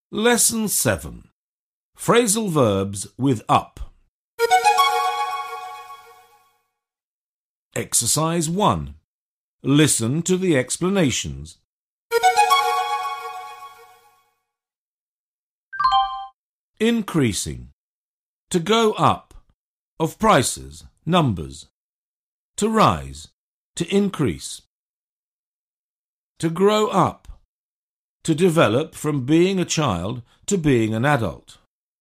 Lesson 7. Phrasal verbs with up. Exercise 1. Listen to the explanations. Increasing. To go up. Of prices, numbers. To rise. To increase. To grow up. To develop from being a child to being an adult.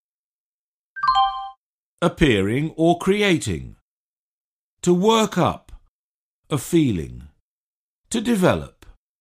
Appearing or creating. To work up. A feeling. To develop.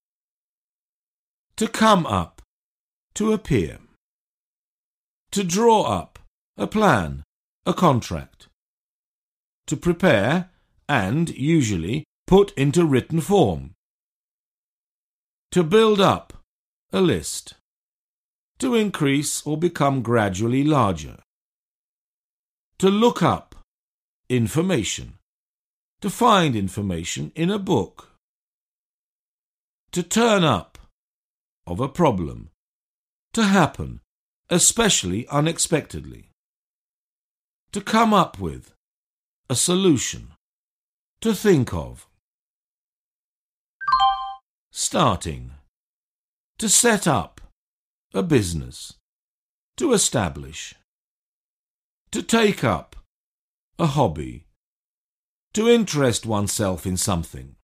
To come up. To appear. To draw up. A plan. A contract. To prepare and, usually, put into written form. To build up. A list. To increase or become gradually larger. To look up. Information. To find information in a book. To turn up. Of a problem. To happen, especially unexpectedly. To come up with. A solution. To think of. Starting. To set up. A business. To establish. To take up. A hobby. To interest oneself in something.